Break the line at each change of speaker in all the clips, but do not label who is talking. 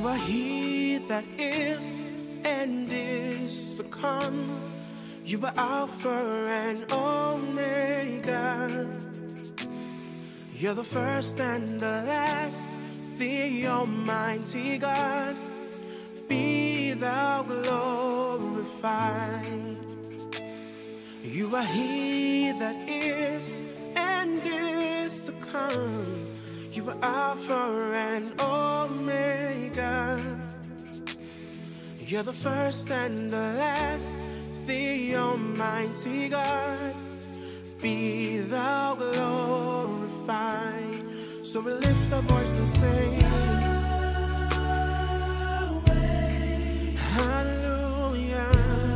You are he that is and is to come. You are Alpha and Omega. You're the first and the last, the Almighty God. Be thou glorified. You are he that is and is to come. You are Alpha and Omega. You're the first and the last, the Almighty God. Be thou glorified. So we lift our voice and say, hallelujah.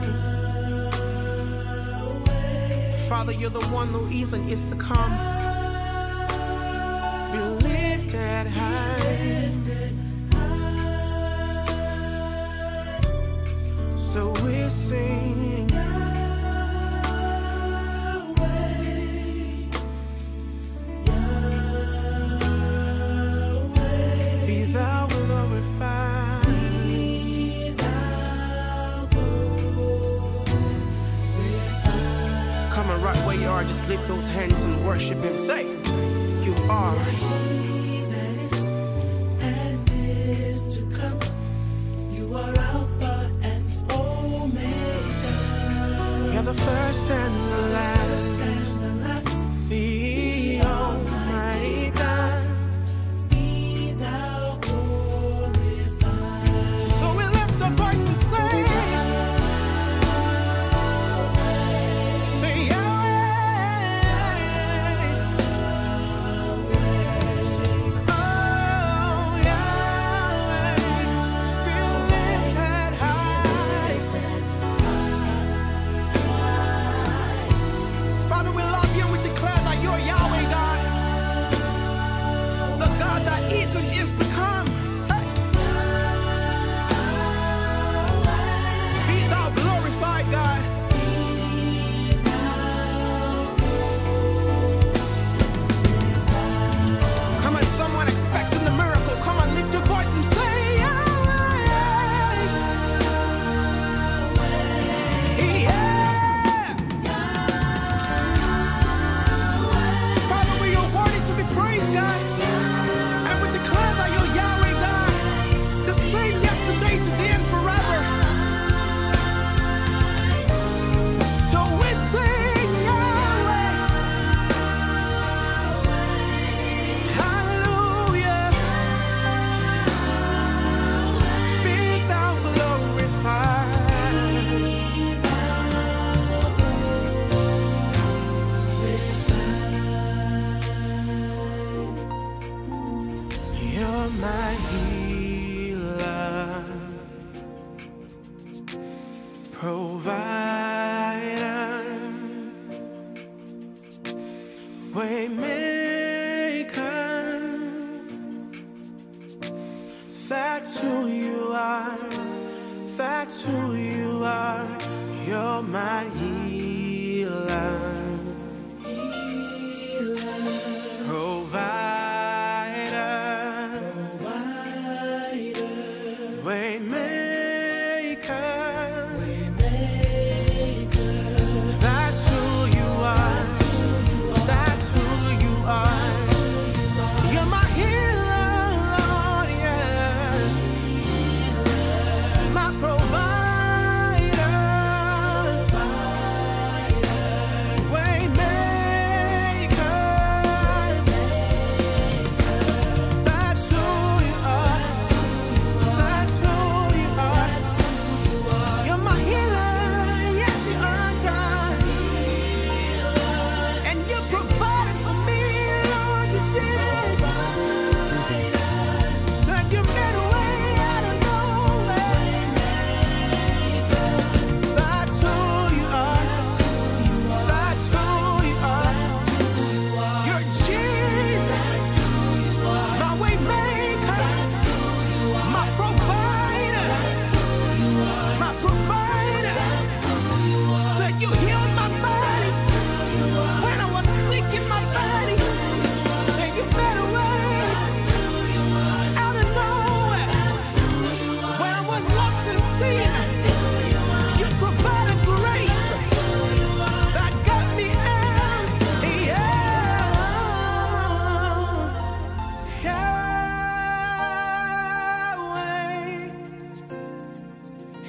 Father, you're the one who is and is to come. Be lifted high. So we sing, be thou glorified. Come on, right where you are, just lift those hands and worship him. Say, you are he that is and is to come. You are Alpha and Omega. You're the first and the last, the Almighty God. Be thou glorified. So we lift our voice and say, my healer, provider, waymaker. That's who you are. That's who you are. You're my healer, provider.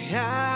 I